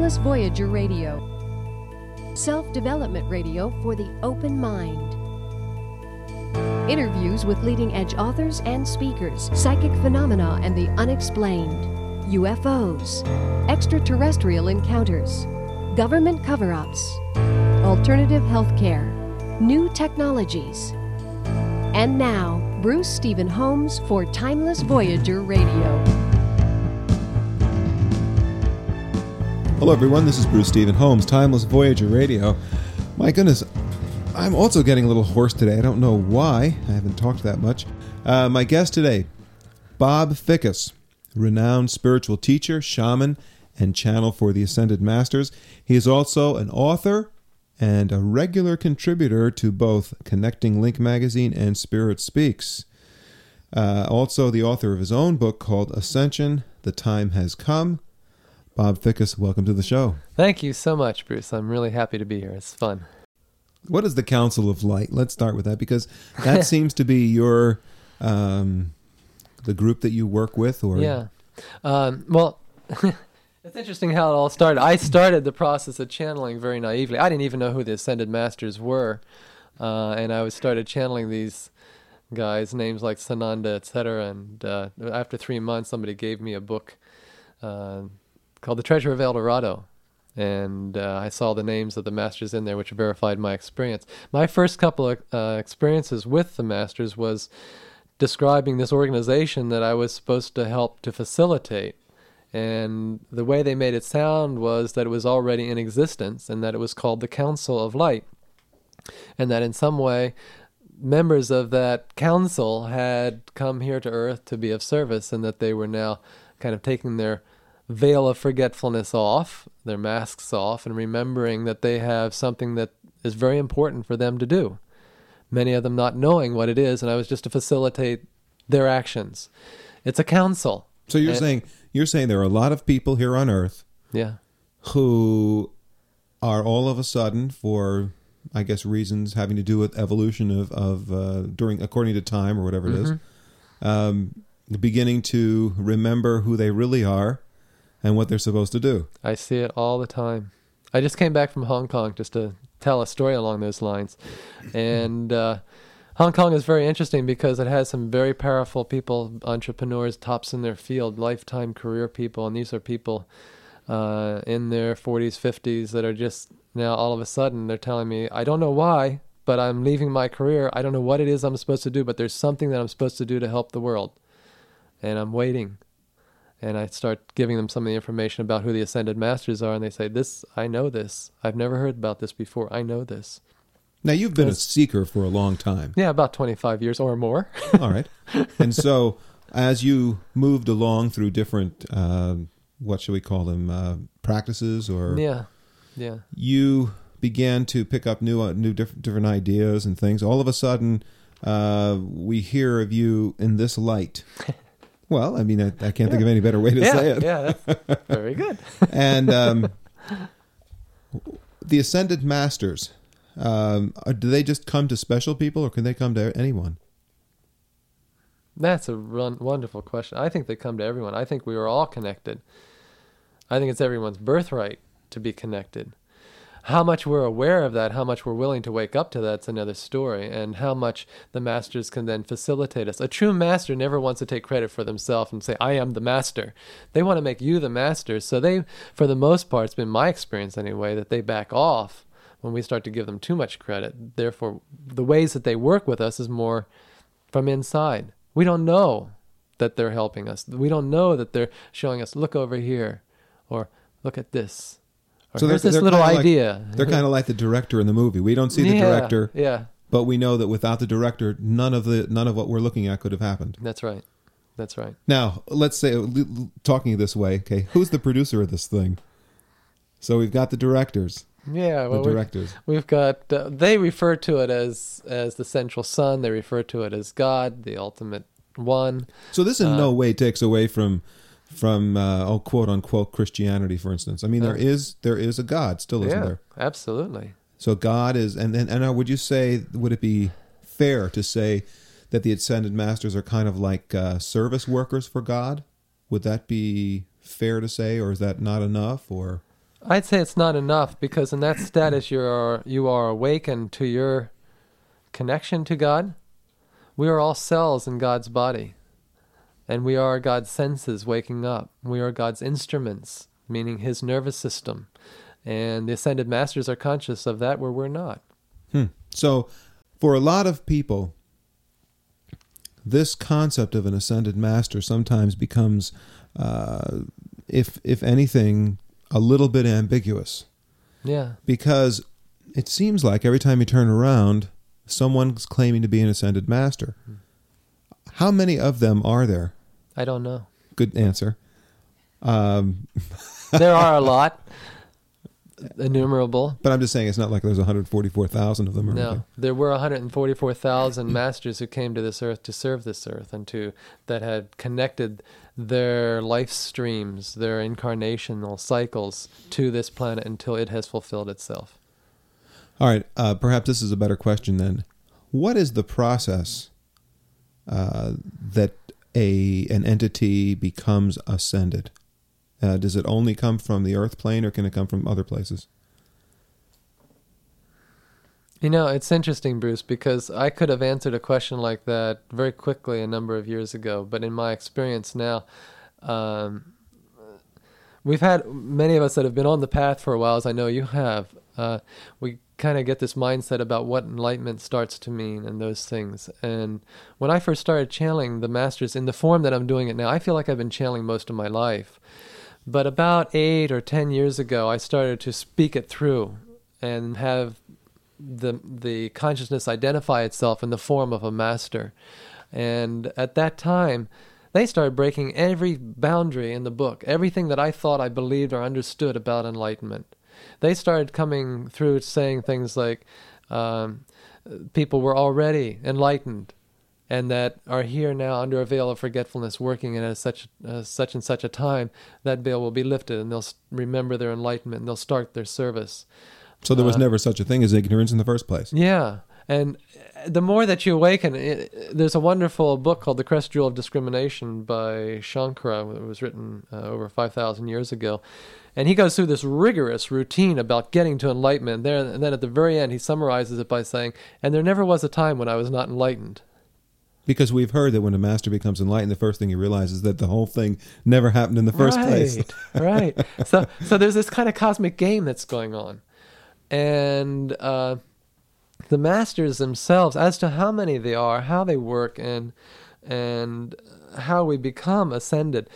Timeless Voyager Radio. Self-development radio for the open mind. Interviews with leading-edge authors and speakers, psychic phenomena and the unexplained, UFOs, extraterrestrial encounters, government cover-ups, alternative healthcare, new technologies. And now, Bruce Stephen Holmes for Timeless Voyager Radio. Hello everyone, this is Bruce Stephen Holmes, Timeless Voyager Radio. My goodness, I'm also getting a little hoarse today. I don't know why. I haven't talked that much. My guest today, Bob Fickus, renowned spiritual teacher, shaman, and channel for the Ascended Masters. He is also an author and a regular contributor to both Connecting Link magazine and Spirit Speaks. Also the author of his own book called Ascension, The Time Has Come. Bob Fickus, welcome to the show. Thank you so much, Bruce. I'm really happy to be here. It's fun. What is the Council of Light? Let's start with that, because that seems to be your the group that you work with, or yeah. Well, it's interesting how it all started. I started the process of channeling very naively. I didn't even know who the Ascended Masters were, and I started channeling these guys, names like Sananda, etc. And after 3 months, somebody gave me a book called The Treasure of El Dorado. And I saw the names of the masters in there, which verified my experience. My first couple of experiences with the masters was describing this organization that I was supposed to help to facilitate. And the way they made it sound was that it was already in existence, and that it was called the Council of Light. And that in some way, members of that council had come here to Earth to be of service, and that they were now kind of taking their veil of forgetfulness off, their masks off, and remembering that they have something that is very important for them to do. Many of them not knowing what it is, and I was just to facilitate their actions. It's a council. So you're saying there are a lot of people here on Earth, yeah, who are all of a sudden, for I guess reasons having to do with evolution of during according to time or whatever it is, beginning to remember who they really are and what they're supposed to do. I see it all the time. I just came back from Hong Kong just to tell a story along those lines. And Hong Kong is very interesting because it has some very powerful people, entrepreneurs, tops in their field, lifetime career people. And these are people in their 40s, 50s that are just now all of a sudden they're telling me, I don't know why, but I'm leaving my career. I don't know what it is I'm supposed to do, but there's something that I'm supposed to do to help the world. And I'm waiting. And I start giving them some of the information about who the Ascended Masters are, and they say, I know this. I've never heard about this before. I know this. Now, you've been a seeker for a long time. Yeah, about 25 years or more. All right. And so, as you moved along through different, what should we call them, practices, or... Yeah. You began to pick up new different ideas and things. All of a sudden, we hear of you in this light. Well, I mean, I can't think of any better way to say it. Yeah, that's very good. And the Ascended Masters, do they just come to special people, or can they come to anyone? That's a wonderful question. I think they come to everyone. I think we are all connected. I think it's everyone's birthright to be connected. How much we're aware of that, how much we're willing to wake up to that's another story, and how much the masters can then facilitate us. A true master never wants to take credit for themselves and say, I am the master. They want to make you the master. So they, for the most part, it's been my experience anyway, that they back off when we start to give them too much credit. Therefore, the ways that they work with us is more from inside. We don't know that they're helping us. We don't know that they're showing us, look over here, or look at this. So there's this little idea. They're kind of like the director in the movie. We don't see the director, but we know that without the director, none of what we're looking at could have happened. That's right. Now, let's say, talking this way, okay, who's the producer of this thing? So we've got the directors. Yeah, well, the directors. We've got. They refer to it as the central sun. They refer to it as God, the ultimate one. So this in no way takes away from quote unquote Christianity, for instance. I mean, there is a God still, isn't there? Absolutely. So God is, and would it be fair to say that the Ascended Masters are kind of like service workers for God? Would that be fair to say, or is that not enough? Or I'd say it's not enough, because in that status you are awakened to your connection to God. We are all cells in God's body, and we are God's senses waking up. We are God's instruments, meaning His nervous system, and the Ascended Masters are conscious of that where we're not. So for a lot of people, this concept of an Ascended Master sometimes becomes, if anything, a little bit ambiguous. Yeah. Because it seems like every time you turn around, someone's claiming to be an Ascended Master. How many of them are there? I don't know. Good answer. There are a lot. Innumerable. But I'm just saying it's not like there's 144,000 of them. Or No, anything. there were 144,000 masters who came to this earth to serve this earth, and that had connected their life streams, their incarnational cycles to this planet until it has fulfilled itself. All right. Perhaps this is a better question then. What is the process that an entity becomes ascended? Does it only come from the earth plane, or can it come from other places? You know, it's interesting, Bruce, because I could have answered a question like that very quickly a number of years ago, but in my experience now, we've had many of us that have been on the path for a while, as I know you have. We kind of get this mindset about what enlightenment starts to mean and those things. And when I first started channeling the masters in the form that I'm doing it now, I feel like I've been channeling most of my life. But about 8 or 10 years ago, I started to speak it through and have the consciousness identify itself in the form of a master. And at that time, they started breaking every boundary in the book, everything that I thought I believed or understood about enlightenment. They started coming through saying things like people were already enlightened and that are here now under a veil of forgetfulness working, and at such and such a time, that veil will be lifted and they'll remember their enlightenment and they'll start their service. So there was never such a thing as ignorance in the first place. Yeah. And the more that you awaken, there's a wonderful book called The Crest Jewel of Discrimination by Shankara. It was written over 5,000 years ago. And he goes through this rigorous routine about getting to enlightenment. And then at the very end, he summarizes it by saying, and there never was a time when I was not enlightened. Because we've heard that when a master becomes enlightened, the first thing he realizes is that the whole thing never happened in the first place. Right. So there's this kind of cosmic game that's going on. And the masters themselves, as to how many they are, how they work, and how we become ascended.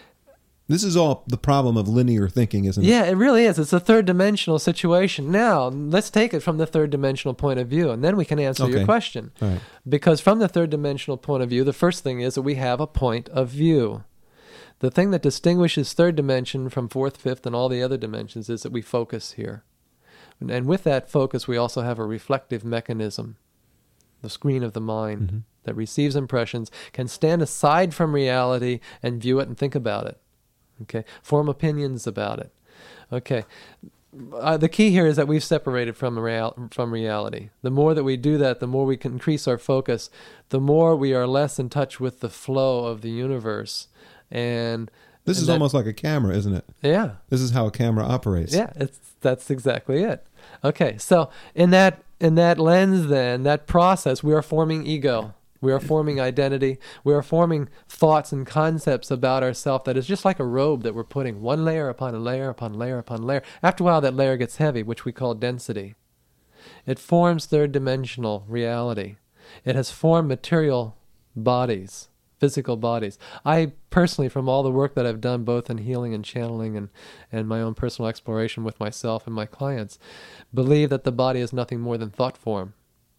This is all the problem of linear thinking, isn't it? Yeah, it really is. It's a third-dimensional situation. Now, let's take it from the third-dimensional point of view, and then we can answer your question. All right. Because from the third-dimensional point of view, the first thing is that we have a point of view. The thing that distinguishes third dimension from fourth, fifth, and all the other dimensions is that we focus here. And with that focus, we also have a reflective mechanism, the screen of the mind, that receives impressions, can stand aside from reality and view it and think about it. Okay, form opinions about it. Okay, the key here is that we've separated from reality. The more that we do that, the more we can increase our focus, the more we are less in touch with the flow of the universe. And this is almost like a camera, isn't it? Yeah. This is how a camera operates. Yeah, that's exactly it. Okay, so in that lens then, that process, we are forming ego. We are forming identity. We are forming thoughts and concepts about ourselves that is just like a robe that we're putting one layer upon a layer upon layer upon layer. After a while, that layer gets heavy, which we call density. It forms third-dimensional reality. It has formed material bodies, physical bodies. I personally, from all the work that I've done, both in healing and channeling and my own personal exploration with myself and my clients, believe that the body is nothing more than thought form.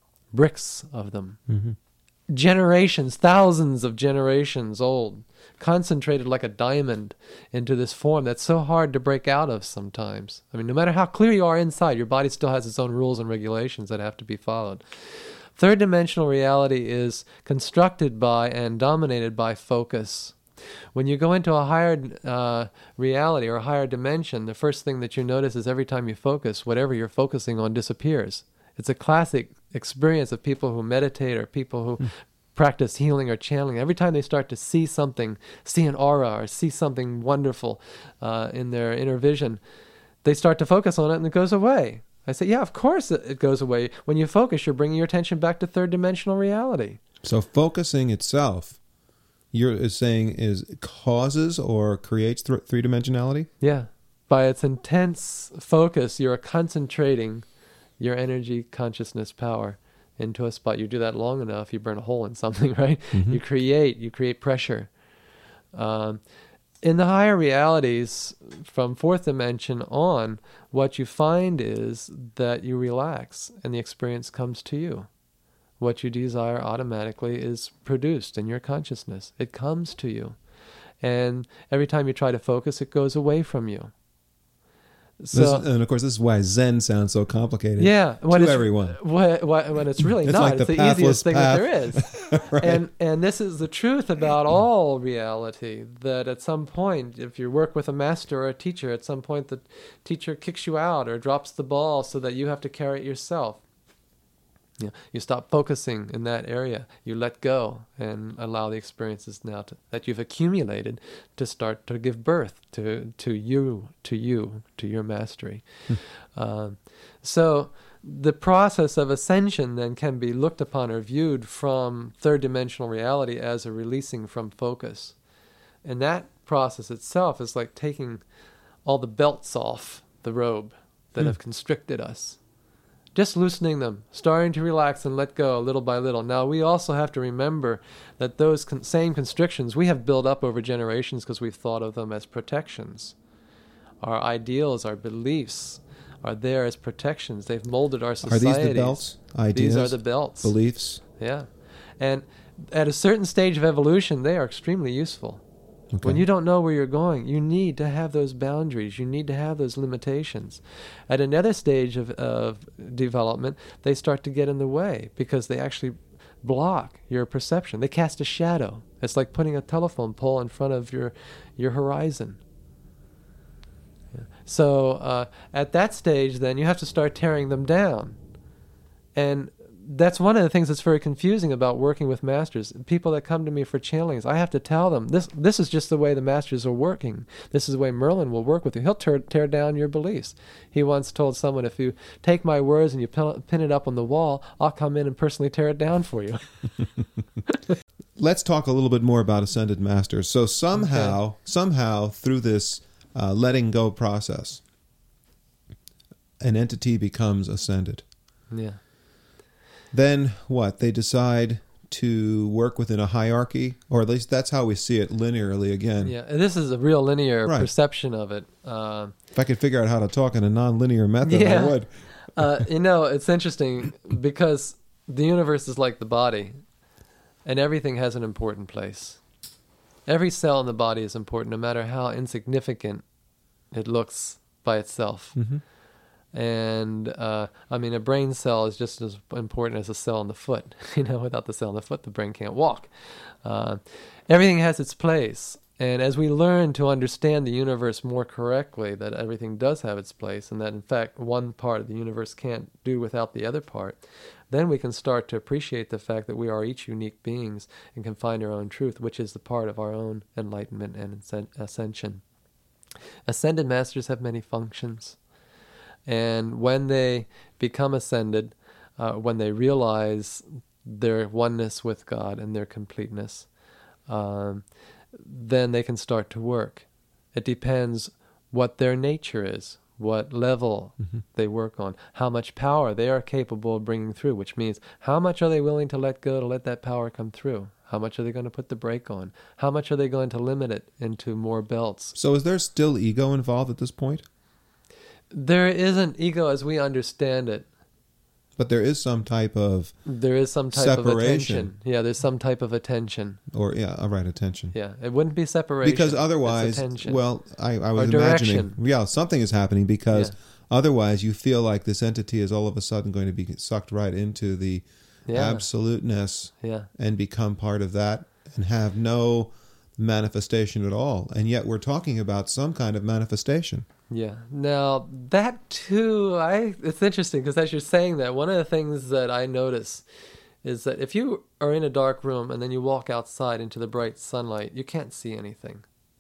Bricks of them. Mm-hmm. Generations, thousands of generations old, concentrated like a diamond into this form that's so hard to break out of sometimes. I mean, no matter how clear you are inside, your body still has its own rules and regulations that have to be followed. Third-dimensional reality is constructed by and dominated by focus. When you go into a higher reality or a higher dimension, the first thing that you notice is every time you focus, whatever you're focusing on disappears. It's a classic experience of people who meditate or people who practice healing or channeling. Every time they start to see something, see an aura or see something wonderful in their inner vision, they start to focus on it and it goes away. I say, yeah, of course it goes away. When you focus, you're bringing your attention back to third dimensional reality. So focusing itself, you're saying, is causes or creates three-dimensionality? Yeah. By its intense focus, you're concentrating your energy, consciousness, power into a spot. You do that long enough, you burn a hole in something, right? Mm-hmm. You create pressure. In the higher realities, from fourth dimension on, what you find is that you relax and the experience comes to you. What you desire automatically is produced in your consciousness. It comes to you. And every time you try to focus, it goes away from you. So, and of course, this is why Zen sounds so complicated. Yeah, to everyone. When it's really It's not. like It's the the easiest thing that pathless there is. Right. And this is the truth about all reality, that at some point, if you work with a master or a teacher, at some point the teacher kicks you out or drops the ball so that you have to carry it yourself. You stop focusing in that area. You let go and allow the experiences now that you've accumulated to start to give birth to your mastery. So the process of ascension then can be looked upon or viewed from third dimensional reality as a releasing from focus. And that process itself is like taking all the belts off the robe that have constricted us. Just loosening them, starting to relax and let go little by little. Now, we also have to remember that those same constrictions we have built up over generations because we've thought of them as protections. Our ideals, our beliefs are there as protections. They've molded our societies. Are these the belts? Ideas? These are the belts. Beliefs? Yeah. And at a certain stage of evolution, they are extremely useful. Okay. When you don't know where you're going, you need to have those boundaries. You need to have those limitations. At another stage of development, they start to get in the way because they actually block your perception. They cast a shadow. It's like putting a telephone pole in front of your horizon. Yeah. So at that stage, then, you have to start tearing them down. And that's one of the things that's very confusing about working with masters. People that come to me for channelings, I have to tell them, this is just the way the masters are working. This is the way Merlin will work with you. He'll tear down your beliefs. He once told someone, if you take my words and you pin it up on the wall, I'll come in and personally tear it down for you. Let's talk a little bit more about ascended masters. So somehow through this letting go process, an entity becomes ascended. Yeah. Then what? They decide to work within a hierarchy, or at least that's how we see it linearly again. Yeah, and this is a real linear Right. perception of it. If I could figure out how to talk in a non-linear method, Yeah. I would. It's interesting because the universe is like the body, and everything has an important place. Every cell in the body is important, no matter how insignificant it looks by itself. Mm-hmm. And a brain cell is just as important as a cell in the foot. Without the cell in the foot, the brain can't walk. Everything has its place. And as we learn to understand the universe more correctly, that everything does have its place, and that in fact one part of the universe can't do without the other part, then we can start to appreciate the fact that we are each unique beings and can find our own truth, which is the part of our own enlightenment and ascension. Ascended masters have many functions. And when they become ascended, when they realize their oneness with God and their completeness, then they can start to work. It depends what their nature is, what level they work on, how much power they are capable of bringing through, which means how much are they willing to let go to let that power come through? How much are they going to put the brake on? How much are they going to limit it into more belts? So is there still ego involved at this point? There isn't ego as we understand it. But there is some type of separation. Separation. Of attention. Yeah, there's some type of attention. Or, attention. Yeah, it wouldn't be separation. Because otherwise, I was imagining, direction. something is happening because otherwise you feel like this entity is all of a sudden going to be sucked right into the absoluteness and become part of that and have no manifestation at all. And yet we're talking about some kind of manifestation. Yeah. Now, that too, it's interesting because as you're saying that, one of the things that I notice is that if you are in a dark room and then you walk outside into the bright sunlight, you can't see anything.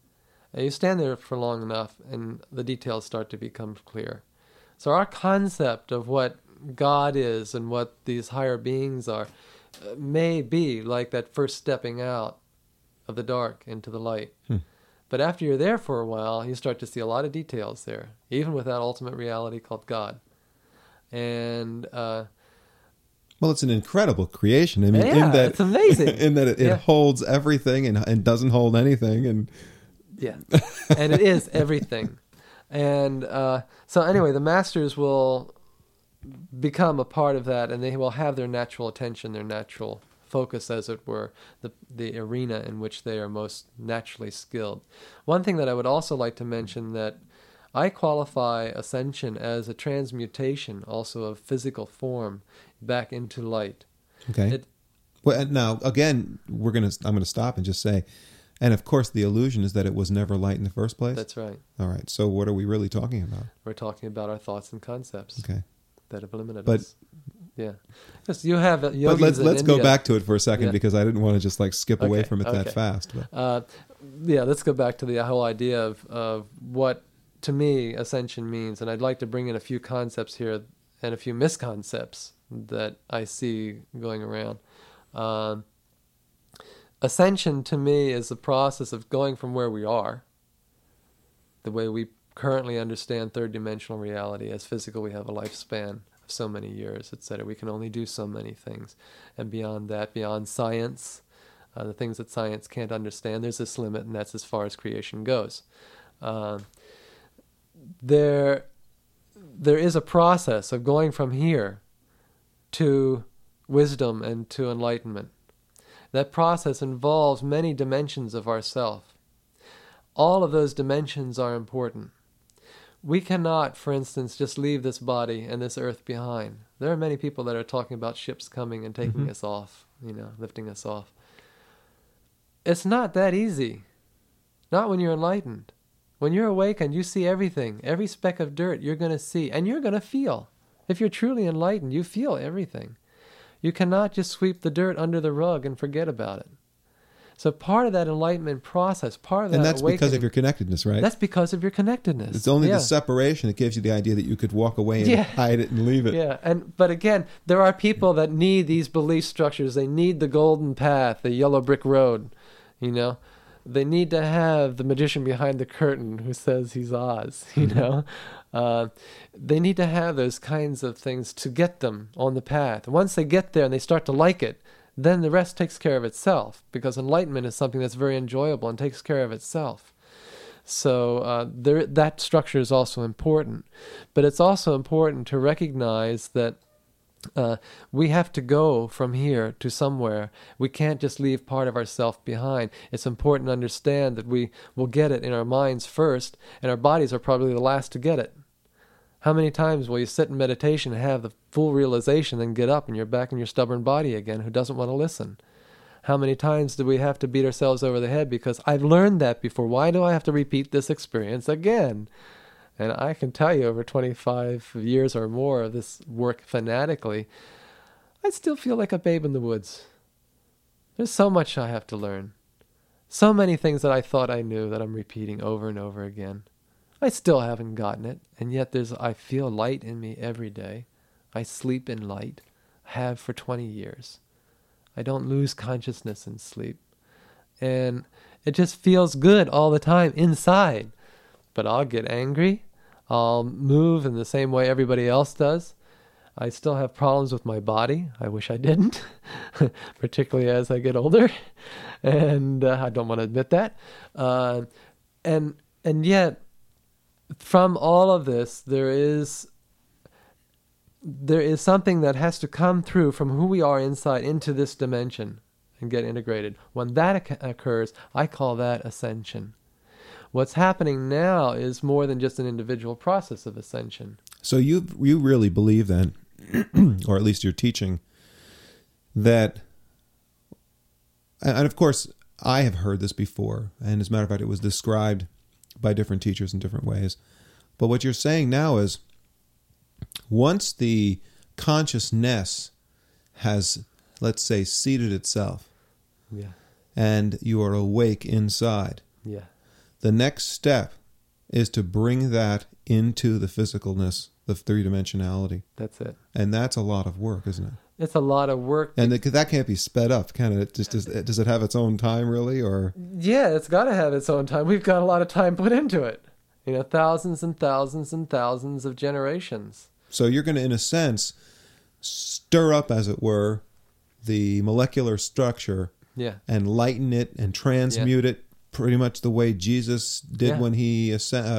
And you stand there for long enough, and the details start to become clear. So our concept of what God is and what these higher beings are may be like that first stepping out of the dark into the light. But after you're there for a while, you start to see a lot of details there, even with that ultimate reality called God. And well, it's an incredible creation. I mean, yeah, in that it's amazing. In that it holds everything and doesn't hold anything. And yeah, and it is everything. And so anyway, the masters will become a part of that, and they will have their natural attention, their natural focus, as it were, the arena in which they are most naturally skilled. One thing that I would also like to mention, that I qualify ascension as a transmutation also of physical form back into light. Okay. Well, now, again, I'm going to stop and just say, and of course the illusion is that it was never light in the first place? That's right. All right. So what are we really talking about? We're talking about our thoughts and concepts. Okay. That have limited But us. Yeah. Yes, you have but yogis let's in go India. back to it for a second, Yeah. because I didn't want to just like skip away Okay, from it that okay. fast. But. Yeah, let's go back to the whole idea of what, to me, ascension means. And I'd like to bring in a few concepts here and a few misconcepts that I see going around. Ascension, to me, is the process of going from where we are, the way we currently understand third-dimensional reality. As physical, we have a lifespan of so many years, etc. We can only do so many things. And beyond that, beyond science, the things that science can't understand, there's this limit, and that's as far as creation goes. There is a process of going from here to wisdom and to enlightenment. That process involves many dimensions of ourself. All of those dimensions are important. We cannot, for instance, just leave this body and this earth behind. There are many people that are talking about ships coming and taking us off, lifting us off. It's not that easy. Not when you're enlightened. When you're awakened, you see everything. Every speck of dirt you're going to see, and you're going to feel. If you're truly enlightened, you feel everything. You cannot just sweep the dirt under the rug and forget about it. So part of that enlightenment process, part of that And that's awakening, because of your connectedness, right? That's because of your connectedness. It's only Yeah. the separation that gives you the idea that you could walk away and Yeah. hide it and leave it. Yeah, but again, there are people that need these belief structures. They need the golden path, the yellow brick road, They need to have the magician behind the curtain who says he's Oz, They need to have those kinds of things to get them on the path. Once they get there and they start to like it, then the rest takes care of itself, because enlightenment is something that's very enjoyable and takes care of itself. So that structure is also important. But it's also important to recognize that we have to go from here to somewhere. We can't just leave part of ourself behind. It's important to understand that we will get it in our minds first, and our bodies are probably the last to get it. How many times will you sit in meditation and have the full realization, then get up and you're back in your stubborn body again who doesn't want to listen? How many times do we have to beat ourselves over the head because I've learned that before? Why do I have to repeat this experience again? And I can tell you, over 25 years or more of this work fanatically, I still feel like a babe in the woods. There's so much I have to learn. So many things that I thought I knew that I'm repeating over and over again. I still haven't gotten it, and yet I feel light in me every day. I sleep in light, have for 20 years. I don't lose consciousness in sleep. And it just feels good all the time inside. But I'll get angry. I'll move in the same way everybody else does. I still have problems with my body. I wish I didn't, particularly as I get older. And I don't want to admit that. And yet, from all of this, there is something that has to come through from who we are inside into this dimension and get integrated. When that occurs, I call that ascension. What's happening now is more than just an individual process of ascension. So you really believe then, or at least you're teaching, that, and of course I have heard this before, and as a matter of fact it was described by different teachers in different ways, but what you're saying now is, once the consciousness has, let's say, seated itself, Yeah. and you are awake inside, Yeah. The next step is to bring that into the physicalness, the three-dimensionality. That's it. And that's a lot of work, isn't it? It's a lot of work. And that can't be sped up, can it? Does it have its own time, really? Or yeah, it's got to have its own time. We've got a lot of time put into it. Thousands and thousands and thousands of generations. So you're going to, in a sense, stir up, as it were, the molecular structure, and lighten it and transmute it, pretty much the way Jesus did when he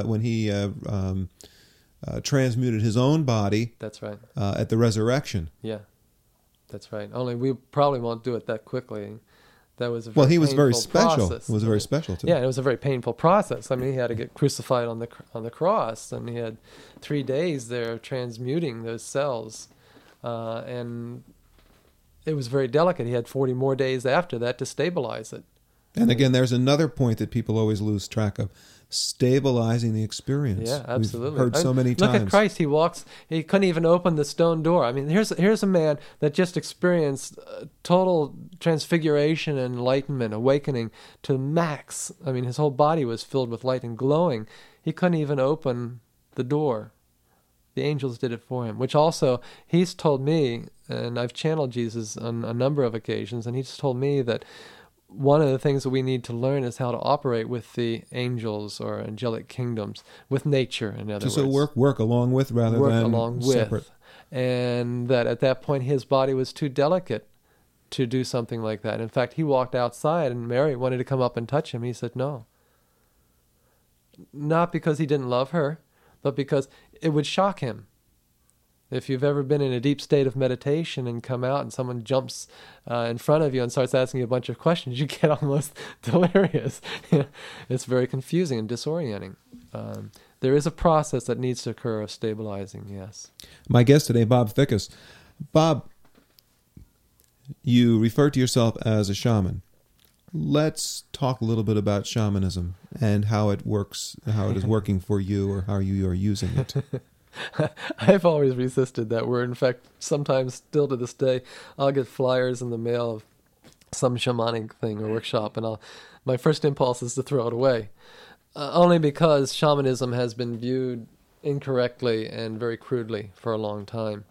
transmuted his own body. That's right. At the resurrection. Yeah, that's right. Only we probably won't do it that quickly. That was he was very special. Process. It was very special too. Yeah, it was a very painful process. I mean, he had to get crucified on the cross, and he had 3 days there transmuting those cells, and it was very delicate. He had 40 more days after that to stabilize it. And again, there's another point that people always lose track of: stabilizing the experience. Yeah, absolutely. We've heard so many times. Look at Christ. He couldn't even open the stone door. I mean, here's a man that just experienced total transfiguration and enlightenment, awakening to max. I mean, his whole body was filled with light and glowing. He couldn't even open the door. The angels did it for him, which also he's told me, and I've channeled Jesus on a number of occasions, and he's told me that one of the things that we need to learn is how to operate with the angels or angelic kingdoms, with nature, in other words. So work along with rather than separate. And that at that point his body was too delicate to do something like that. In fact, he walked outside and Mary wanted to come up and touch him. He said no. Not because he didn't love her, but because it would shock him. If you've ever been in a deep state of meditation and come out and someone jumps in front of you and starts asking you a bunch of questions, you get almost delirious. It's very confusing and disorienting. There is a process that needs to occur of stabilizing, yes. My guest today, Bob Fickus. Bob, you refer to yourself as a shaman. Let's talk a little bit about shamanism and how it works, how it is working for you, or how you are using it. I've always resisted that word. In fact, sometimes still to this day, I'll get flyers in the mail of some shamanic thing or workshop, and my first impulse is to throw it away. Only because shamanism has been viewed incorrectly and very crudely for a long time.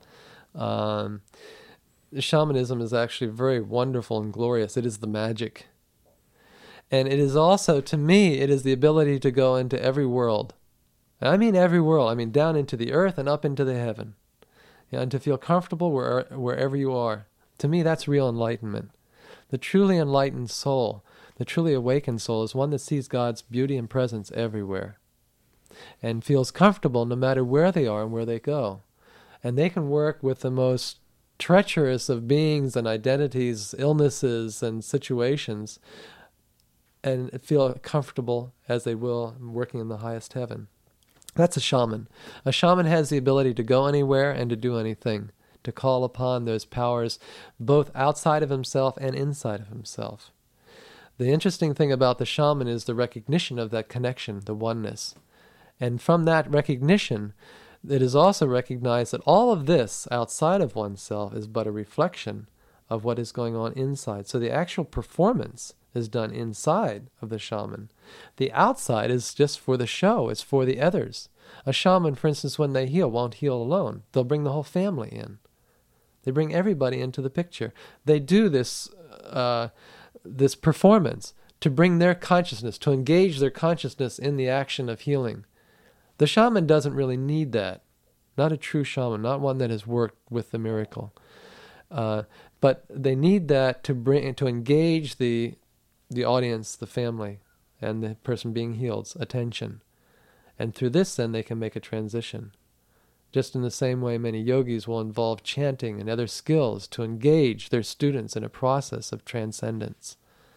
Shamanism is actually very wonderful and glorious. It is the magic. And it is also, to me, it is the ability to go into every world. I mean every world. I mean down into the earth and up into the heaven. And to feel comfortable wherever you are. To me, that's real enlightenment. The truly enlightened soul, the truly awakened soul, is one that sees God's beauty and presence everywhere and feels comfortable no matter where they are and where they go. And they can work with the most treacherous of beings and identities, illnesses and situations, and feel comfortable as they will working in the highest heaven. That's a shaman. A shaman has the ability to go anywhere and to do anything, to call upon those powers both outside of himself and inside of himself. The interesting thing about the shaman is the recognition of that connection, the oneness. And from that recognition, it is also recognized that all of this outside of oneself is but a reflection of what is going on inside. So the actual performance is done inside of the shaman. The outside is just for the show. It's for the others. A shaman, for instance, when they heal, won't heal alone. They'll bring the whole family in. They bring everybody into the picture. They do this this performance to bring their consciousness, to engage their consciousness in the action of healing. The shaman doesn't really need that. Not a true shaman, not one that has worked with the miracle. But they need that to engage the audience, the family, and the person being healed's attention. And through this, then, they can make a transition. Just in the same way, many yogis will involve chanting and other skills to engage their students in a process of transcendence.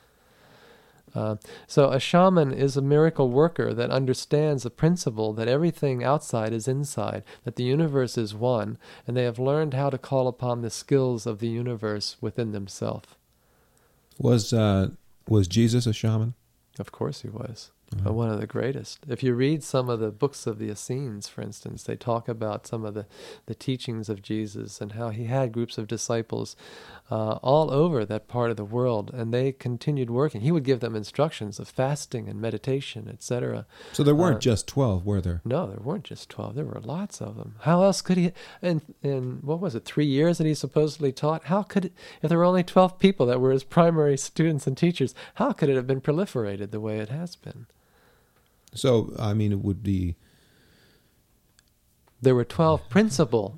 So a shaman is a miracle worker that understands the principle that everything outside is inside, that the universe is one, and they have learned how to call upon the skills of the universe within themselves. Was Jesus a shaman? Of course he was. One of the greatest. If you read some of the books of the Essenes, for instance, they talk about some of the teachings of Jesus and how he had groups of disciples all over that part of the world, and they continued working. He would give them instructions of fasting and meditation, etc. So there weren't just 12, were there? No, there weren't just 12. There were lots of them. How else could he, in what was it, 3 years that he supposedly taught, how could, if there were only 12 people that were his primary students and teachers, how could it have been proliferated the way it has been? So, I mean, it would be... There were 12 principal.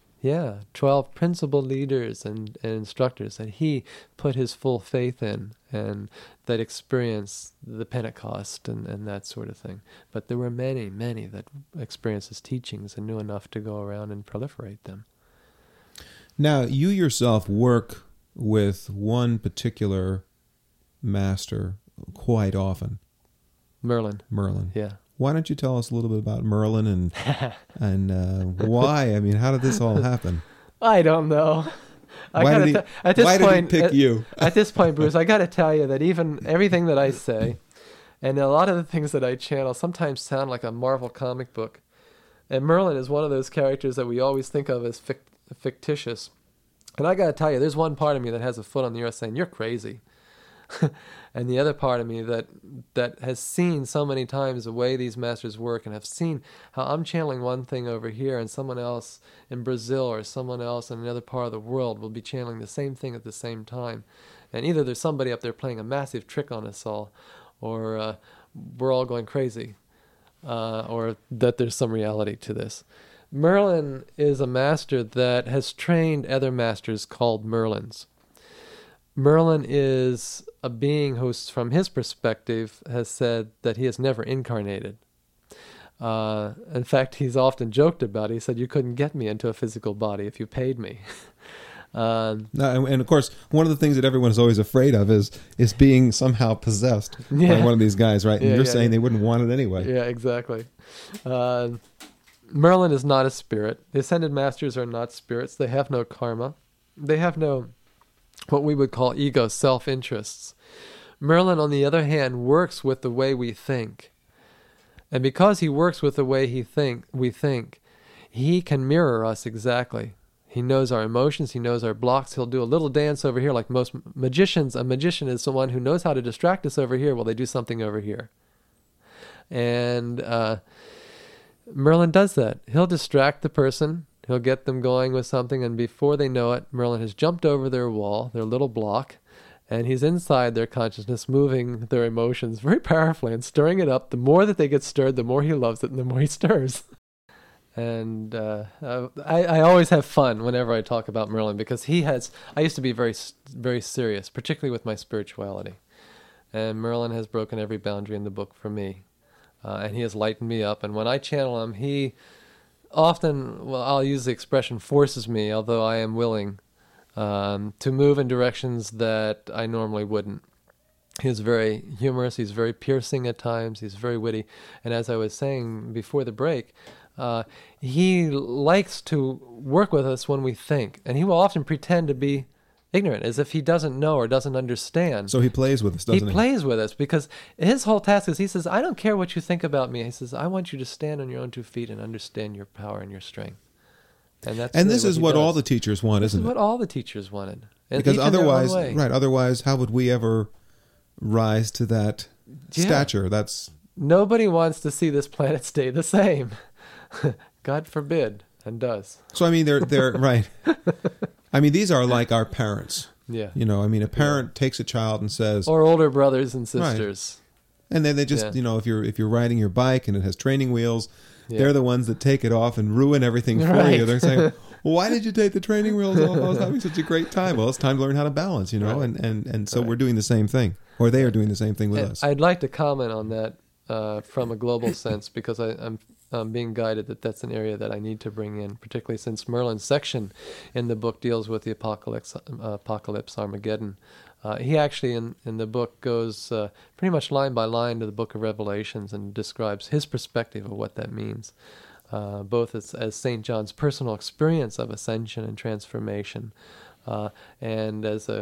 12 principal leaders and instructors that he put his full faith in and that experienced the Pentecost and that sort of thing. But there were many, many that experienced his teachings and knew enough to go around and proliferate them. Now, you yourself work with one particular master quite often. Merlin. Yeah. Why don't you tell us a little bit about Merlin and why? I mean, how did this all happen? I don't know. Why did he pick you? At this point, Bruce, I got to tell you that even everything that I say and a lot of the things that I channel sometimes sound like a Marvel comic book. And Merlin is one of those characters that we always think of as fictitious. And I got to tell you, there's one part of me that has a foot on the earth saying, you're crazy. And the other part of me that has seen so many times the way these masters work and have seen how I'm channeling one thing over here and someone else in Brazil or someone else in another part of the world will be channeling the same thing at the same time. And either there's somebody up there playing a massive trick on us all, or we're all going crazy, or that there's some reality to this. Merlin is a master that has trained other masters called Merlins. Merlin is a being who, from his perspective, has said that he has never incarnated. In fact, he's often joked about it. He said, you couldn't get me into a physical body if you paid me. And of course, one of the things that everyone is always afraid of is being somehow possessed by one of these guys, right? And you're saying they wouldn't want it anyway. Yeah, exactly. Merlin is not a spirit. The Ascended Masters are not spirits. They have no karma. They have no what we would call ego, self-interests. Merlin, on the other hand, works with the way we think. And because he works with the way we think, he can mirror us exactly. He knows our emotions, he knows our blocks. He'll do a little dance over here like most magicians. A magician is someone who knows how to distract us over here while they do something over here. And Merlin does that. He'll distract the person. He'll get them going with something, and before they know it, Merlin has jumped over their wall, their little block, and he's inside their consciousness, moving their emotions very powerfully and stirring it up. The more that they get stirred, the more he loves it and the more he stirs. And I always have fun whenever I talk about Merlin because I used to be very, very serious, particularly with my spirituality. And Merlin has broken every boundary in the book for me. And he has lightened me up. And when I channel him, he often, I'll use the expression, forces me, although I am willing, to move in directions that I normally wouldn't. He's very humorous, he's very piercing at times, he's very witty, and as I was saying before the break, he likes to work with us when we think, and he will often pretend to be ignorant, as if he doesn't know or doesn't understand. So he plays with us, doesn't he? He plays with us because his whole task is, he says, I don't care what you think about me. He says, I want you to stand on your own 2 feet and understand your power and your strength. And that's this is what all the teachers want, isn't it? This is what all the teachers wanted. Because otherwise, how would we ever rise to that stature? Nobody wants to see this planet stay the same. God forbid, and does. So I mean, they're right. I mean, these are like our parents. Yeah. You know, I mean, a parent takes a child and says, or older brothers and sisters. Right. And then they just, if you're riding your bike and it has training wheels, they're the ones that take it off and ruin everything for you. They're saying, well, why did you take the training wheels off? I was having such a great time. Well, it's time to learn how to balance, Right. And so we're doing the same thing, or they are doing the same thing with us. I'd like to comment on that from a global sense because I'm being guided that that's an area that I need to bring in, particularly since Merlin's section in the book deals with the apocalypse, Armageddon. He actually, in the book, goes pretty much line by line to the book of Revelations and describes his perspective of what that means, both as St. John's personal experience of ascension and transformation, and as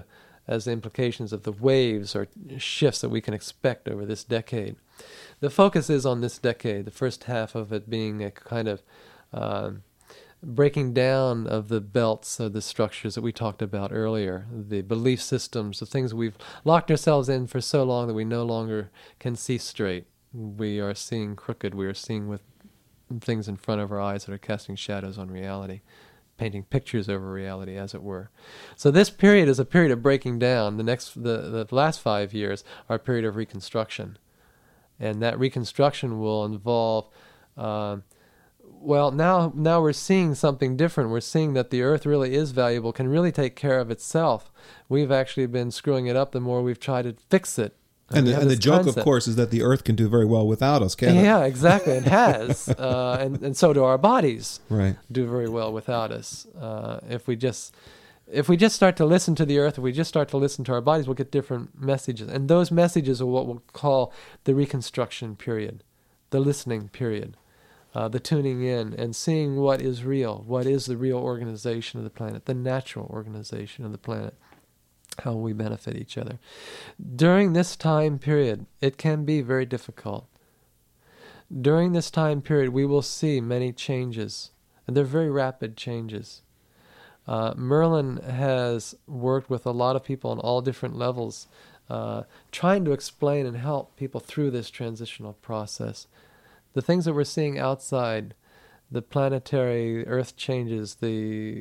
as implications of the waves or shifts that we can expect over this decade. The focus is on this decade, the first half of it being a kind of breaking down of the belts of the structures that we talked about earlier, the belief systems, the things we've locked ourselves in for so long that we no longer can see straight. We are seeing crooked. We are seeing with things in front of our eyes that are casting shadows on reality, painting pictures over reality, as it were. So this period is a period of breaking down. The last 5 years are a period of reconstruction, and that reconstruction will involve. Well, now we're seeing something different. We're seeing that the earth really is valuable, can really take care of itself. We've actually been screwing it up the more we've tried to fix it. And the joke, of course, is that the earth can do very well without us, can't it? Yeah, exactly. It has. And so do our bodies. Right. Do very well without us. If we just start to listen to the earth, if we just start to listen to our bodies, we'll get different messages. And those messages are what we'll call the reconstruction period, the listening period. The tuning in and seeing what is real, what is the real organization of the planet, the natural organization of the planet, how we benefit each other. During this time period, it can be very difficult. During this time period, we will see many changes, and they're very rapid changes. Merlin has worked with a lot of people on all different levels, trying to explain and help people through this transitional process. The things that we're seeing outside, the planetary Earth changes, the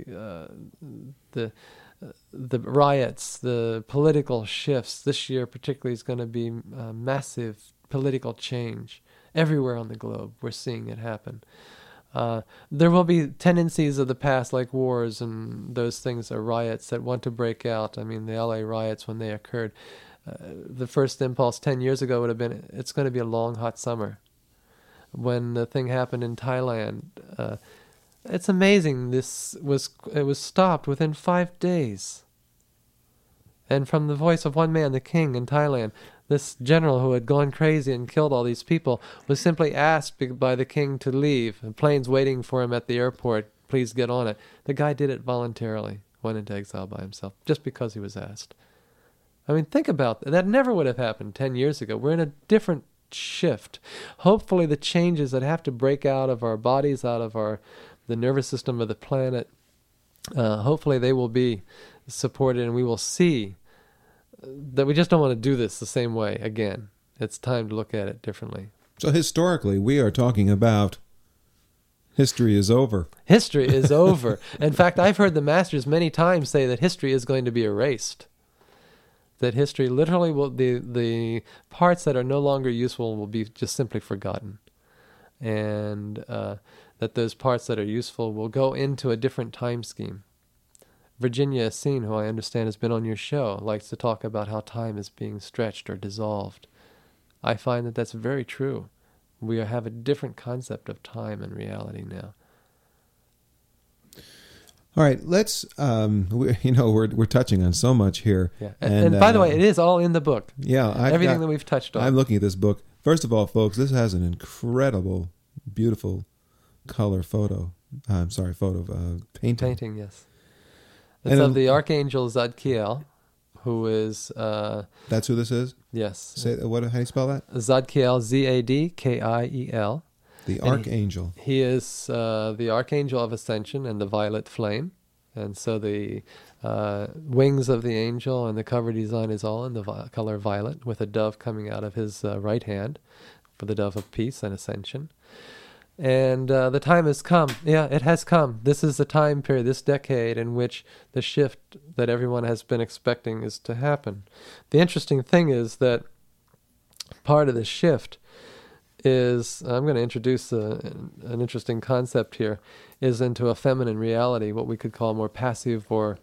riots, the political shifts. This year particularly is going to be massive political change everywhere on the globe. We're seeing it happen. There will be tendencies of the past, like wars and those things, or riots that want to break out. I mean, the LA riots, when they occurred, the first impulse 10 years ago would have been, it's going to be a long, hot summer. When the thing happened in Thailand, it's amazing. It was stopped within 5 days. And from the voice of one man, the king in Thailand, this general who had gone crazy and killed all these people was simply asked by the king to leave. A plane's waiting for him at the airport. Please get on it. The guy did it voluntarily, went into exile by himself, just because he was asked. I mean, think about that. That never would have happened 10 years ago. We're in a different shift. Hopefully the changes that have to break out of our bodies, out of the nervous system of the planet, hopefully they will be supported, and we will see that we just don't want to do this the same way again. It's time to look at it differently. So historically, we are talking about history is over. History is over. In fact, I've heard the masters many times say that history is going to be erased. That history literally will, the parts that are no longer useful will be just simply forgotten. And that those parts that are useful will go into a different time scheme. Virginia Essene, who I understand has been on your show, likes to talk about how time is being stretched or dissolved. I find that that's very true. We have a different concept of time and reality now. All right, let's. We're touching on so much here. Yeah, and by the way, it is all in the book. Yeah, everything that we've touched on. I'm looking at this book. First of all, folks, this has an incredible, beautiful color photo. Painting. Painting, yes. It's of the Archangel Zadkiel, who is. That's who this is. Yes. Say what? How do you spell that? Zadkiel, Zadkiel. The Archangel. He is the Archangel of Ascension and the Violet Flame. And so the wings of the angel and the cover design is all in the color violet, with a dove coming out of his right hand for the dove of peace and ascension. And the time has come. Yeah, it has come. This is the time period, this decade, in which the shift that everyone has been expecting is to happen. The interesting thing is that part of the shift is, I'm going to introduce an interesting concept here, is into a feminine reality, what we could call more passive or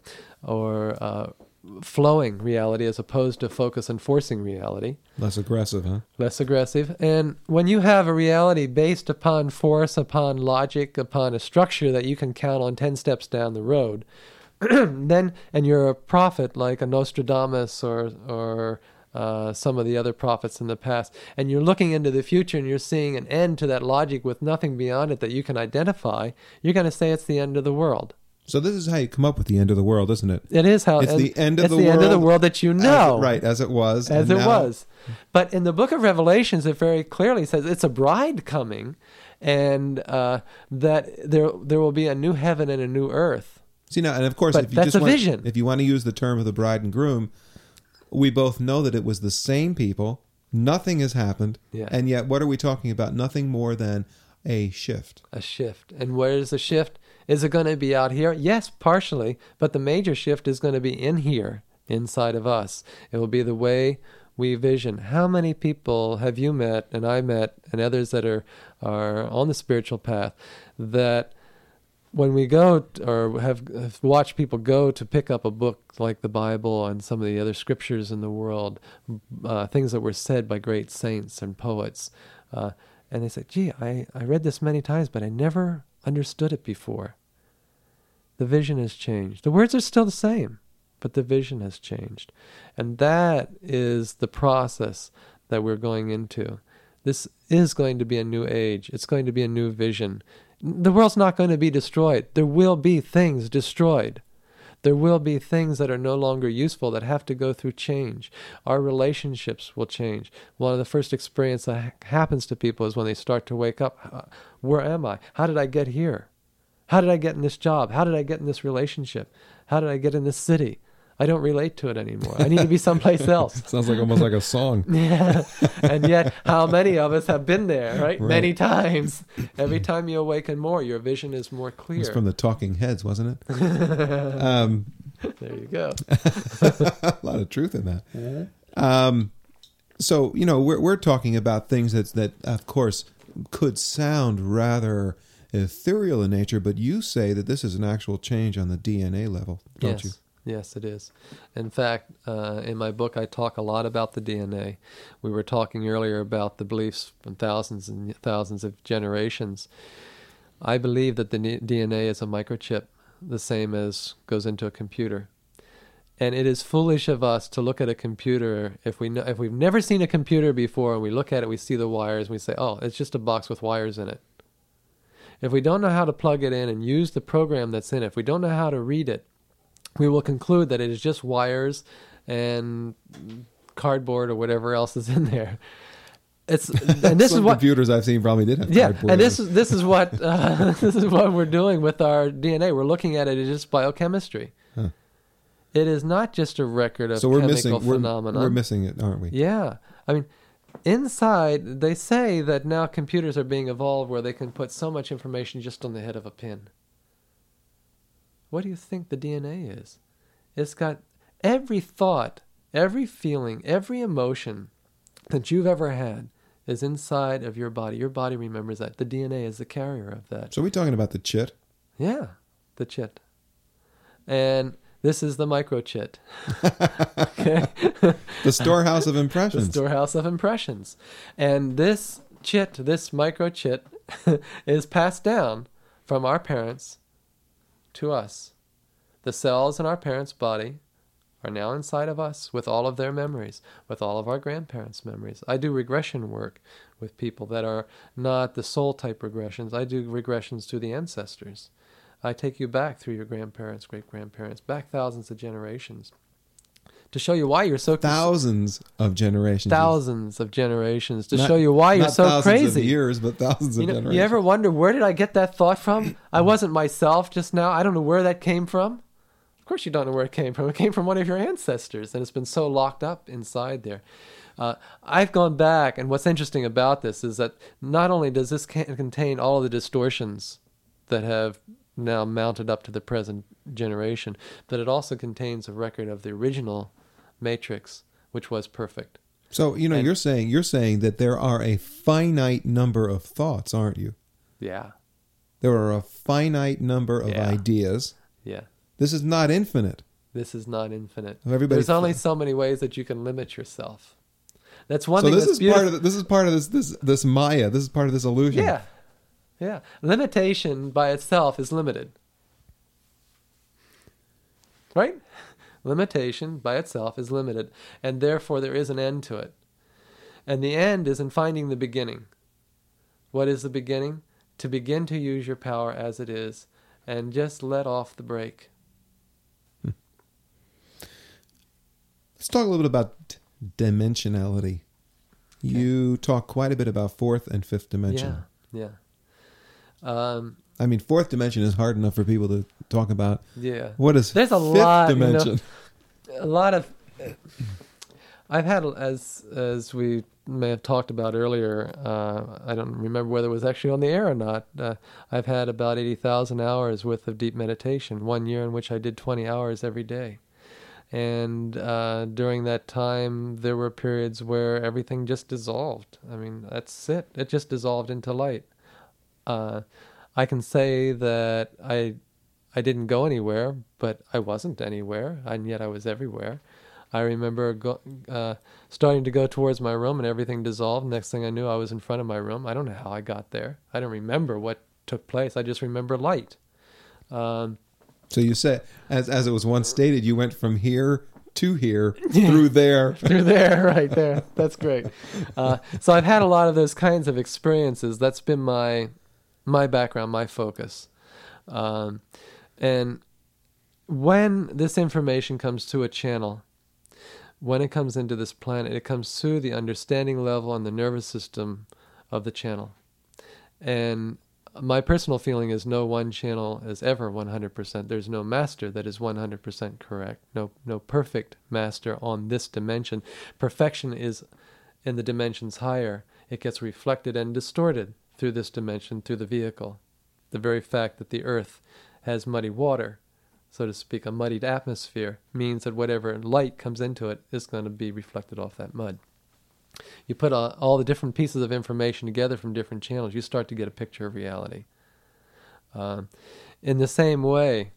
flowing reality, as opposed to focus and forcing reality. Less aggressive, huh? Less aggressive. And when you have a reality based upon force, upon logic, upon a structure that you can count on 10 steps down the road, then, and you're a prophet like a Nostradamus or some of the other prophets in the past, and you're looking into the future and you're seeing an end to that logic with nothing beyond it that you can identify, you're going to say it's the end of the world. So this is how you come up with the end of the world, isn't it? It is how It's the end of it's the the end of the world world that you know, as it was. as and it now- was. But in the book of Revelations, it very clearly says it's a bride coming, and that there will be a new heaven and a new earth. See now, and of course, But if you that's just a want, vision. if you want to use the term of the bride and groom, we both know that it was the same people. Nothing has happened, Yeah. and yet what are we talking about? Nothing more than a shift. A shift. And where is the shift? Is it going to be out here? Yes, partially, but the major shift is going to be in here, inside of us. It will be the way we vision. How many people have you met, and I met, and others that are on the spiritual path, that when we go or have watched people go to pick up a book like the Bible and some of the other scriptures in the world, things that were said by great saints and poets, and they say, gee, I read this many times, but I never understood it before. The vision has changed. The words are still the same, but the vision has changed. And that is the process that we're going into. This is going to be a new age. It's going to be a new vision. The world's not going to be destroyed. There will be things destroyed. There will be things that are no longer useful that have to go through change. Our relationships will change. One of the first experience that happens to people is when they start to wake up. Where am I? How did I get here? How did I get in this job? How did I get in this relationship? How did I get in this city? I don't relate to it anymore. I need to be someplace else. Sounds like almost like a song. Yeah. And yet, how many of us have been there, right? Right. Many times. Every time you awaken more, your vision is more clear. It's from the Talking Heads, wasn't it? There you go. A lot of truth in that. So, we're talking about things that, of course, could sound rather ethereal in nature, but you say that this is an actual change on the DNA level, don't you? Yes, it is. In fact, in my book, I talk a lot about the DNA. We were talking earlier about the beliefs from thousands and thousands of generations. I believe that the DNA is a microchip, the same as goes into a computer. And it is foolish of us to look at a computer if we've never seen a computer before, and we look at it, we see the wires, and we say, "Oh, it's just a box with wires in it." If we don't know how to plug it in and use the program that's in it, if we don't know how to read it, we will conclude that it is just wires and cardboard or whatever else is in there. And this Some is what computers I've seen probably did have cardboard. and this is what this is what we're doing with our DNA. We're looking at it as just biochemistry. Huh. It is not just a record of So we're chemical phenomena. We're missing it, aren't we? Yeah, I mean, inside they say that now computers are being evolved where they can put so much information just on the head of a pin. What do you think the DNA is? It's got every thought, every feeling, every emotion that you've ever had is inside of your body. Your body remembers that. The DNA is the carrier of that. So we're talking about the chit. Yeah, the chit. And this is the microchit. Okay? The storehouse of The impressions. storehouse of impressions. And this chit, this microchit, is passed down from our parents to us. The cells in our parents' body are now inside of us with all of their memories, with all of our grandparents' memories. I do regression work with people that are not the soul type regressions. I do regressions to the ancestors. I take you back through your grandparents, great-grandparents, back thousands of generations to show you why you're so Thousands of generations. thousands of generations to Not- show you why you're not so thousands crazy. of years, but thousands of generations. You ever wonder, where did I get that thought from? I wasn't myself just now. I don't know where that came from. Of course you don't know where it came from. It came from one of your ancestors, and it's been so locked up inside there. I've gone back, and what's interesting about this is that not only does this contain all of the distortions that have now mounted up to the present generation, but it also contains a record of the original matrix, which was perfect. So, you're saying that there are a finite number of thoughts, aren't you? Yeah. There are a finite number of Yeah. ideas. Yeah. This is not infinite. This is not infinite. Everybody's There's only so many ways that you can limit yourself. That's one So thing this that's is beautiful. part of this Maya. This is part of this illusion. Yeah. Yeah. Limitation by itself is limited. Right? Limitation by itself is limited, and therefore there is an end to it. And the end is in finding the beginning. What is the beginning? To begin to use your power as it is, and just let off the brake. Let's talk a little bit about dimensionality. You talk quite a bit about fourth and fifth dimension. Yeah. I mean, fourth dimension is hard enough for people to talk about. Yeah. What is There's a fifth lot, dimension? A lot of. I've had, as we may have talked about earlier, I don't remember whether it was actually on the air or not. I've had about 80,000 hours worth of deep meditation, 1 year in which I did 20 hours every day. And during that time, there were periods where everything just dissolved. I mean, that's it. It just dissolved into light. I can say that I didn't go anywhere, but I wasn't anywhere, and yet I was everywhere. I remember starting to go towards my room, and everything dissolved. Next thing I knew, I was in front of my room. I don't know how I got there. I don't remember what took place. I just remember light. So you said, as it was once stated, you went from here to here, through there. Through there, right there. That's great. So I've had a lot of those kinds of experiences. That's been my background, my focus. And when this information comes to a channel, when it comes into this planet, it comes through the understanding level and the nervous system of the channel. And my personal feeling is no one channel is ever 100%. There's no master that is 100% correct. No perfect master on this dimension. Perfection is in the dimensions higher. It gets reflected and distorted through this dimension, through the vehicle. The very fact that the earth has muddy water, so to speak, a muddied atmosphere, means that whatever light comes into it is going to be reflected off that mud. You put all the different pieces of information together from different channels, you start to get a picture of reality. In the same way,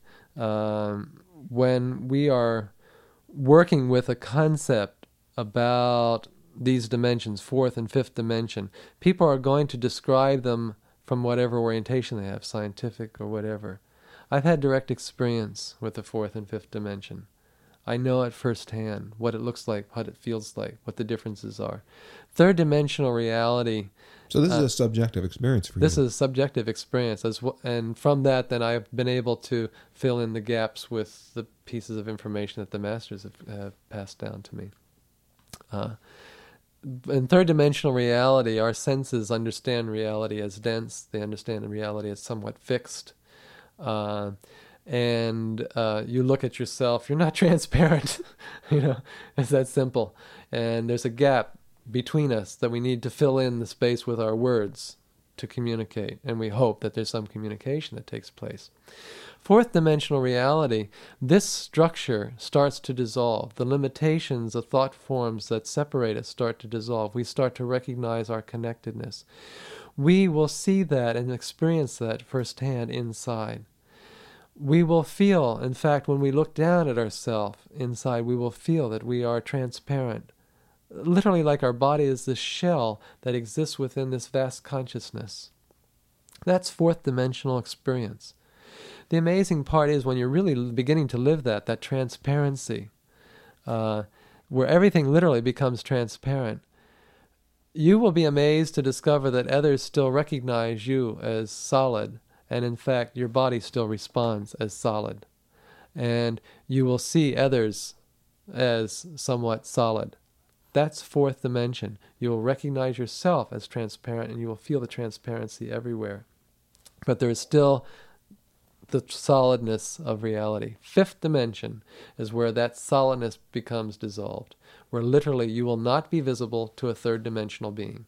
when we are working with a concept about these dimensions, fourth and fifth dimension, people are going to describe them from whatever orientation they have, scientific or whatever. I've had direct experience with the fourth and fifth dimension. I know it firsthand, what it looks like, what it feels like, what the differences are. Third dimensional reality. So this is a subjective experience for you. This is a subjective experience, and from that, then I've been able to fill in the gaps with the pieces of information that the masters have passed down to me. In third dimensional reality, our senses understand reality as dense. They understand reality as somewhat fixed. And you look at yourself, you're not transparent. It's that simple. And there's a gap between us that we need to fill in the space with our words to communicate. And we hope that there's some communication that takes place. Fourth dimensional reality, this structure starts to dissolve. The limitations of thought forms that separate us start to dissolve. We start to recognize our connectedness. We will see that and experience that firsthand inside. We will feel, in fact, when we look down at ourselves inside, we will feel that we are transparent. Literally like our body is this shell that exists within this vast consciousness. That's fourth dimensional experience. The amazing part is when you're really beginning to live that transparency, where everything literally becomes transparent, you will be amazed to discover that others still recognize you as solid, and in fact your body still responds as solid. And you will see others as somewhat solid. That's fourth dimension. You will recognize yourself as transparent, and you will feel the transparency everywhere. But there is still the solidness of reality. Fifth dimension is where that solidness becomes dissolved, where literally you will not be visible to a third dimensional being.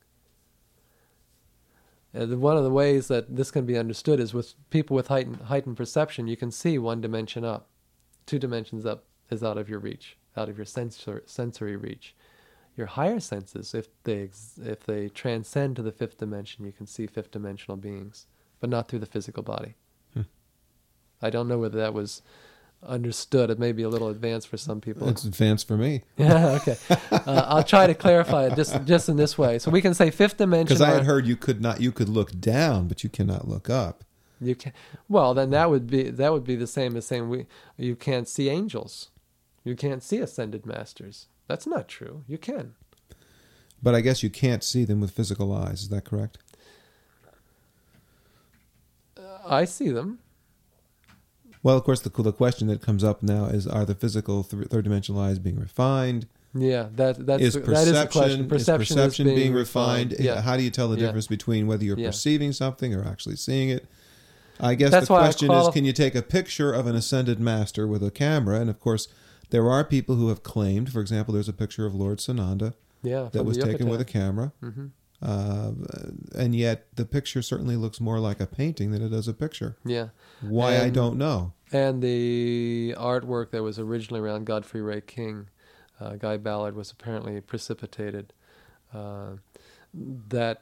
And one of the ways that this can be understood is with people with heightened perception, you can see one dimension up. 2 dimensions up is out of your reach, out of your sensory reach. Your higher senses, if they transcend to the fifth dimension, you can see fifth dimensional beings, but not through the physical body. I don't know whether that was understood. It may be a little advanced for some people. It's advanced for me. Yeah, okay. I'll try to clarify it just in this way. So we can say fifth dimension. Because I had heard you could look down, but you cannot look up. You can. Well, then that would be the same as saying you can't see angels, you can't see ascended masters. That's not true. You can. But I guess you can't see them with physical eyes. Is that correct? I see them. Well, of course, the question that comes up now is: are the physical third-dimensional eyes being refined? Yeah, that is the question. Is perception being refined? Yeah. How do you tell the difference between whether you're perceiving something or actually seeing it? I guess That's the question is, can you take a picture of an ascended master with a camera? And of course, there are people who have claimed, for example, there's a picture of Lord Sananda that was taken with a camera. Mm-hmm. And yet the picture certainly looks more like a painting than it does a picture. Yeah. Why, I don't know. And the artwork that was originally around Godfrey Ray King, Guy Ballard, was apparently precipitated. That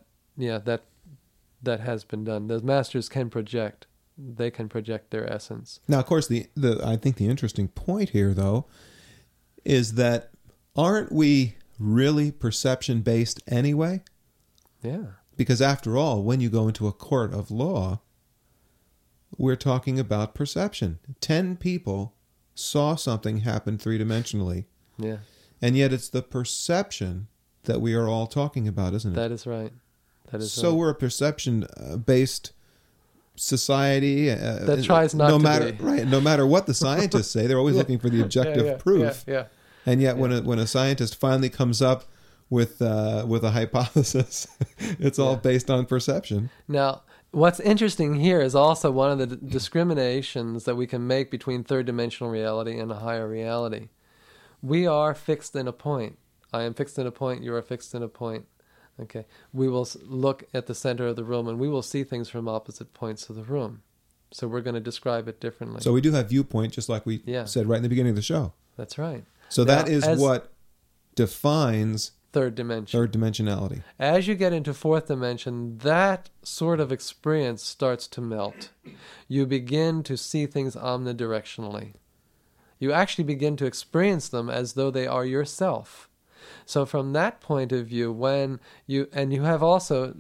has been done. The masters can project. They can project their essence. Now, of course, I think the interesting point here, though, is that aren't we really perception-based anyway? Yeah. Because after all, when you go into a court of law, we're talking about perception. 10 people saw something happen three-dimensionally. Yeah. And yet it's the perception that we are all talking about, isn't it? That is right. So we're a perception-based society that tries not to be. Right. No matter what the scientists say, they're always looking for the objective proof. Yeah. And yet, when a scientist finally comes up with a hypothesis, it's all based on perception. Now, what's interesting here is also one of the discriminations that we can make between third-dimensional reality and a higher reality. We are fixed in a point. I am fixed in a point. You are fixed in a point. Okay. We will look at the center of the room, and we will see things from opposite points of the room. So we're going to describe it differently. So we do have viewpoint, just like we said right in the beginning of the show. That's right. So that is what defines third dimensionality. As you get into fourth dimension, that sort of experience starts to melt. You begin to see things omnidirectionally. You actually begin to experience them as though they are yourself. So from that point of view, you have also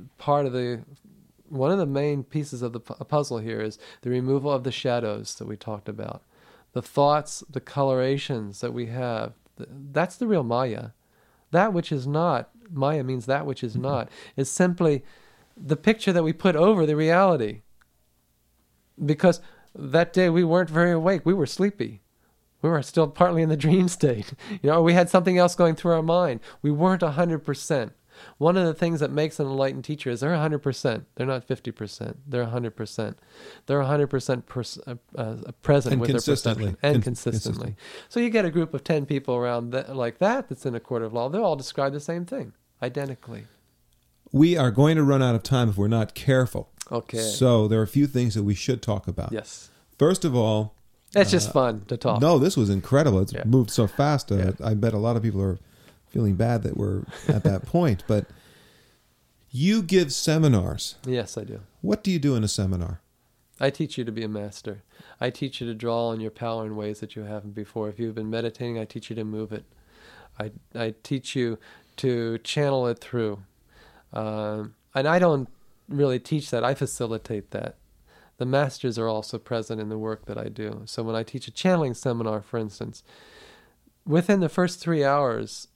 one of the main pieces of the puzzle here is the removal of the shadows that we talked about. The thoughts, the colorations that we have, that's the real Maya. That which is not, Maya means that which is not, is simply the picture that we put over the reality. Because that day we weren't very awake, we were sleepy. We were still partly in the dream state. We had something else going through our mind. We weren't 100%. One of the things that makes an enlightened teacher is they're 100%. They're not 50%. They're 100%. They're 100% present and with their perception. And consistently. So you get a group of 10 people around that's in a court of law. They'll all describe the same thing, identically. We are going to run out of time if we're not careful. Okay. So there are a few things that we should talk about. Yes. First of all... It's just fun to talk. No, this was incredible. It's moved so fast. I bet a lot of people are feeling bad that we're at that point. But you give seminars. Yes, I do. What do you do in a seminar? I teach you to be a master. I teach you to draw on your power in ways that you haven't before. If you've been meditating, I teach you to move it. I teach you to channel it through. And I don't really teach that. I facilitate that. The masters are also present in the work that I do. So when I teach a channeling seminar, for instance, within the first 3 hours,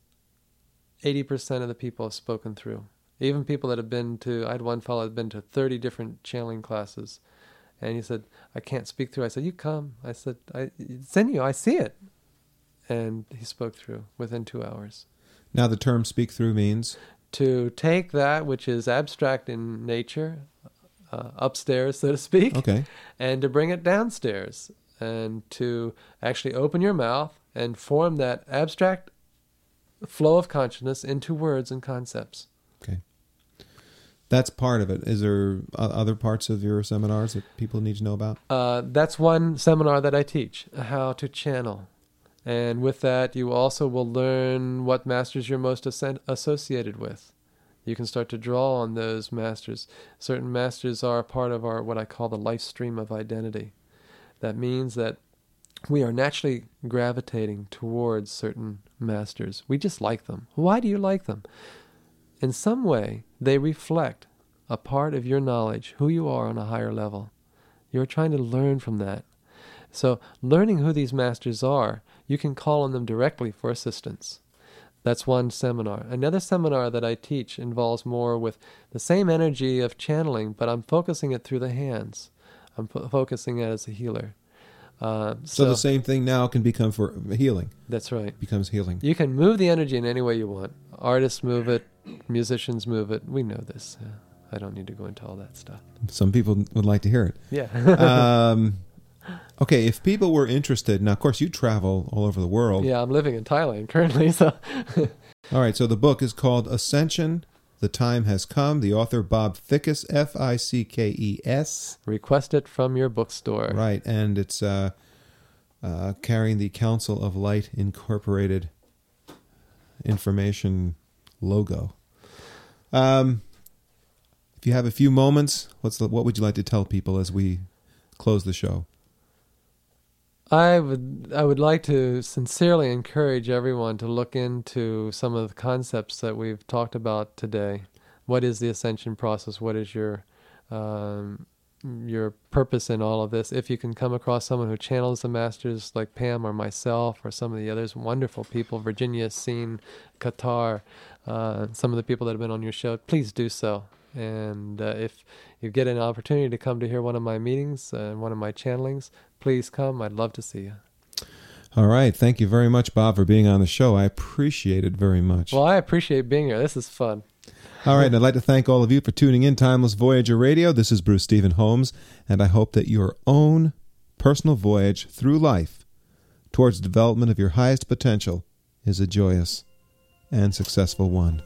80% of the people have spoken through. Even people that have I had one fellow that had been to 30 different channeling classes. And he said, I can't speak through. I said, you come. I said, it's in you. I see it. And he spoke through within 2 hours. Now the term speak through means? To take that which is abstract in nature, upstairs, so to speak, and to bring it downstairs, and to actually open your mouth and form that abstract flow of consciousness into words and concepts. Okay. That's part of it. Is there other parts of your seminars that people need to know about? That's one seminar that I teach, how to channel. And with that, you also will learn what masters you're most associated with. You can start to draw on those masters. Certain masters are part of what I call the life stream of identity. That means that we are naturally gravitating towards certain masters. We just like them. Why do you like them? In some way, they reflect a part of your knowledge, who you are on a higher level. You're trying to learn from that. So learning who these masters are, you can call on them directly for assistance. That's one seminar. Another seminar that I teach involves more with the same energy of channeling, but I'm focusing it through the hands. I'm focusing it as a healer. So the same thing now can become for healing. That's right. Becomes healing. You can move the energy in any way you want. Artists move it. Musicians move it. We know this. I don't need to go into all that stuff. Some people would like to hear it. Yeah. Okay, if people were interested, now of course you travel all over the world. Yeah, I'm living in Thailand currently. So. All right, so the book is called Ascension, The Time Has Come. The author, Bob Fickes, Fickes. Request it from your bookstore. Right, and it's carrying the Council of Light Incorporated information logo. If you have a few moments, what would you like to tell people as we close the show? I would like to sincerely encourage everyone to look into some of the concepts that we've talked about today. What is the ascension process? What is your purpose in all of this? If you can come across someone who channels the masters like Pam or myself or some of the others, wonderful people, Virginia, Scene, Qatar, some of the people that have been on your show, please do so. And if you get an opportunity to come to hear one of my meetings, one of my channelings, please come. I'd love to see you. All right. Thank you very much, Bob, for being on the show. I appreciate it very much. Well, I appreciate being here. This is fun. All right. And I'd like to thank all of you for tuning in Timeless Voyager Radio. This is Bruce Stephen Holmes, and I hope that your own personal voyage through life towards the development of your highest potential is a joyous and successful one.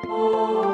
Bye.